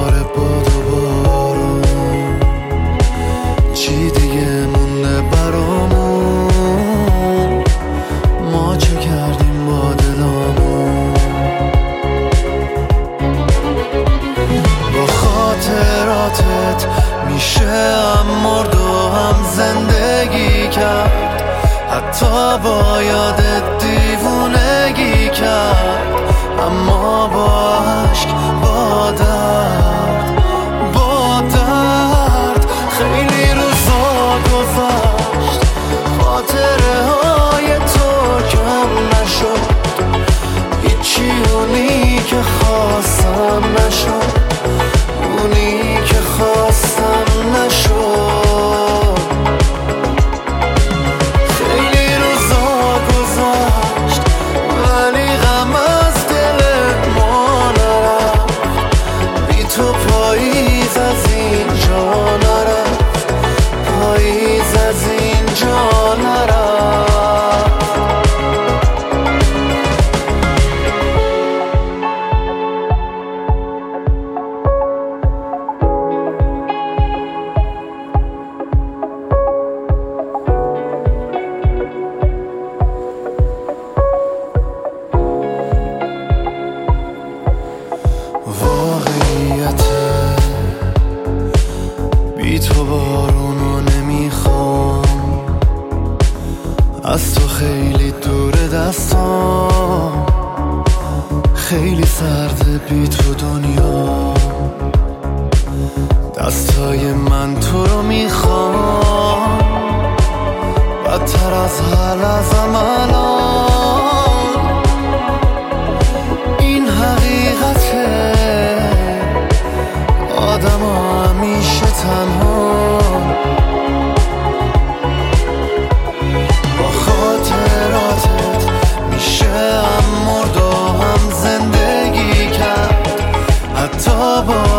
بار باد و بارون، چی دیگه مونده برامون؟ ما چه کردیم با دلامون؟ با خاطراتت میشه هم مرد و هم زندگی کرد، حتی با یادت دیوونگی کرد، اما با عشق، با درد، با درد خیلی روزا گذشت، خاطره های تو کم نشد، هیچی اونی که خواستم نشد، اونی که خواستم نشد. خیلی روزا گذشت ولی غم از دل ما نرفت، بی تو پاییز از اینجا نرفت، پاییز از اینجا نرفت. واقعیته بی تو بارونو نمیخوام، از تو خیلی دور دستام، خیلی سرده بی تو دنیا، دستای من تو رو میخوام، بدتر از حال ازم الان، این حقیقته، آدم همیشه تنها، با خاطراتت میشه هم مرد و هم زندگی کرد، حتی با